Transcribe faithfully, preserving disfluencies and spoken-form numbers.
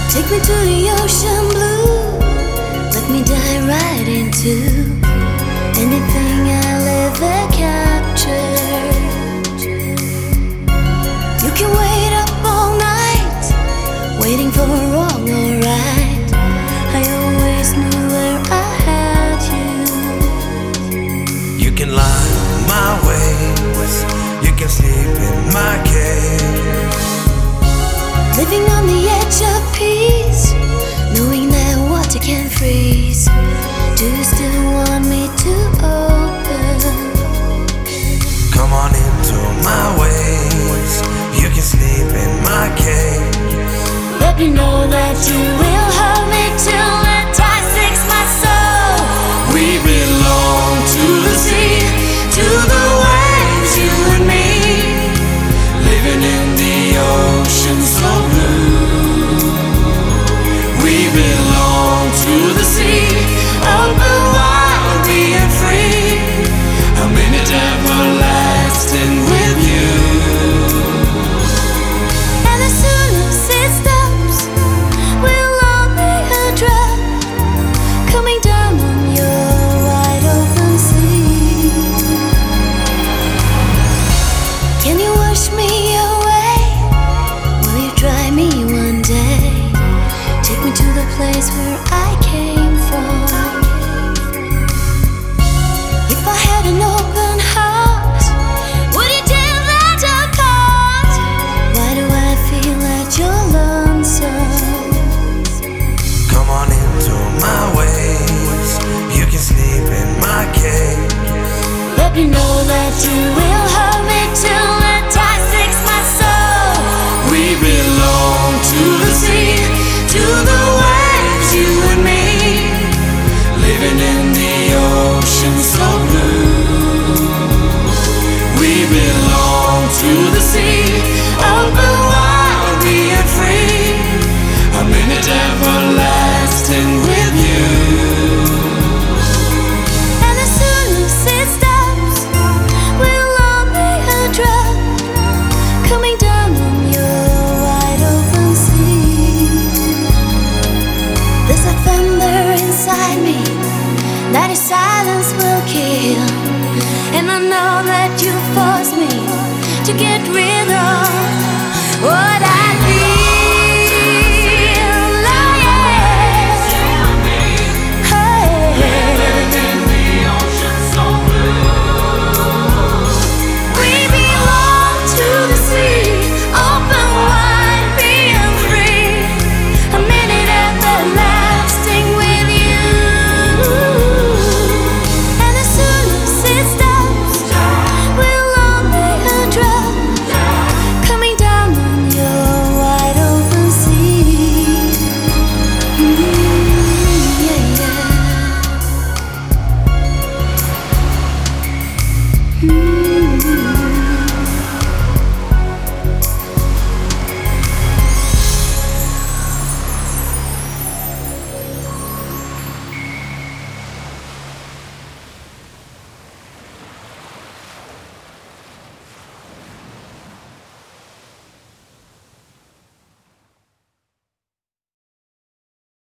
Take me to the ocean blue. Let me dive right into anything I'll ever capture. You can wait up all night, waiting for a wrong or right. I always knew where I had you. You can lie my ways, you can sleep in my cage. Living on the edge of peace, knowing that water can freeze. Do you still want me to open? Come on into my ways, you can sleep in my cage. Let me know that you will hold me till the tide sinks my soul. We belong to the sea, to the waves, you and me, living in the ocean so blue. We belong to the sea, open wide, being free, a minute everlasting with you. And as soon as it stops, we'll all be a drop coming down on your wide open sea. Can you wash me away? Will you dry me one day? Take me to the place where I came from. If I had an open heart, would you tear that apart? Why do I feel that you're lonesome? Come on into my ways, you can sleep in my cage. Let me know that you will hold me till the tide sinks my soul. We belong to the sea, to the waves, you and me, living in the ocean so blue. We belong to the sea, open wide, being free, a minute everlasting with you. And as soon as it stops, we'll all be a drop coming down on your wide open sea. There's a thunder inside me that your silence will kill, and I know that you forced me to get